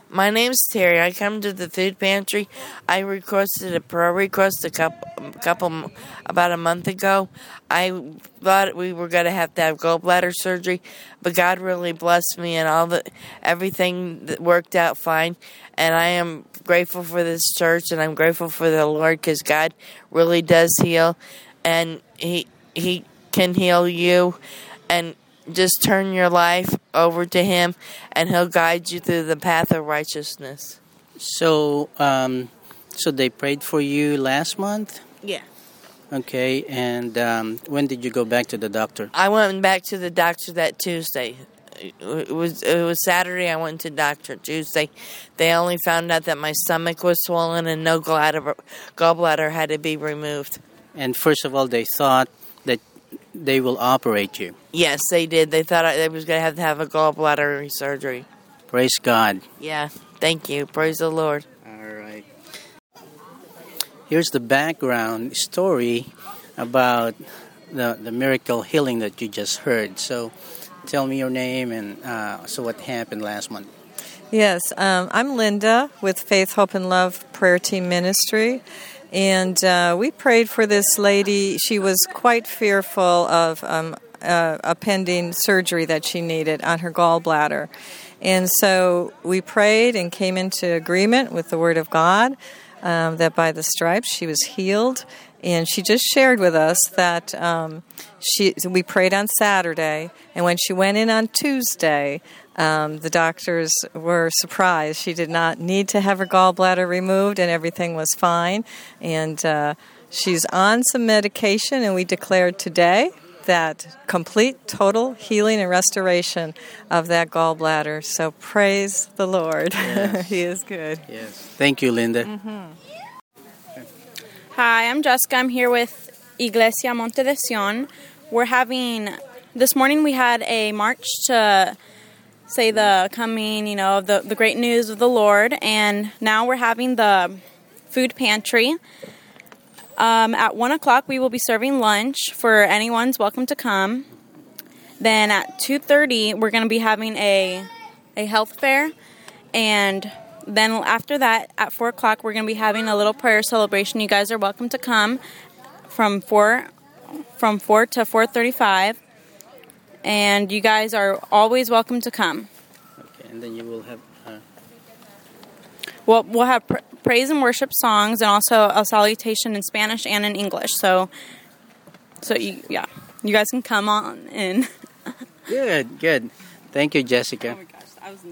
My name's Terry. I come to the food pantry. I requested a prayer request about a month ago. I thought we were going to have gallbladder surgery, but God really blessed me and everything that worked out fine. And I am grateful for this church, and I'm grateful for the Lord because God really does heal, and He can heal you, and just turn your life over to Him, and He'll guide you through the path of righteousness. So they prayed for you last month? Yeah. Okay, and when did you go back to the doctor? I went back to the doctor that Tuesday. It was Saturday. I went to the doctor Tuesday. They only found out that my stomach was swollen and no gallbladder had to be removed. And first of all, they thought that they will operate you. Yes, they did. They thought I was going to have a gallbladder surgery. Praise God. Yeah, thank you. Praise the Lord. All right. Here's the background story about the miracle healing that you just heard. So tell me your name and so what happened last month. Yes, I'm Linda with Faith, Hope, and Love Prayer Team Ministry. And we prayed for this lady. She was quite fearful of a pending surgery that she needed on her gallbladder. And so we prayed and came into agreement with the Word of God that by the stripes she was healed. And she just shared with us that we prayed on Saturday, and when she went in on Tuesday, the doctors were surprised. She did not need to have her gallbladder removed, and everything was fine. And she's on some medication, and we declared today that complete, total healing and restoration of that gallbladder. So praise the Lord. Yes. He is good. Yes. Thank you, Linda. Mm-hmm. Hi, I'm Jessica. I'm here with Iglesia Monte de Sion. This morning we had a march to say the coming, of the great news of the Lord. And now we're having the food pantry. At 1 o'clock we will be serving lunch for anyone's welcome to come. Then at 2:30 we're going to be having a health fair. And then after that, at 4 o'clock, we're going to be having a little prayer celebration. You guys are welcome to come from 4 to 4:35. And you guys are always welcome to come. Okay, and then you will have... We'll have praise and worship songs and also a salutation in Spanish and in English. So you guys can come on in. Good. Thank you, Jessica.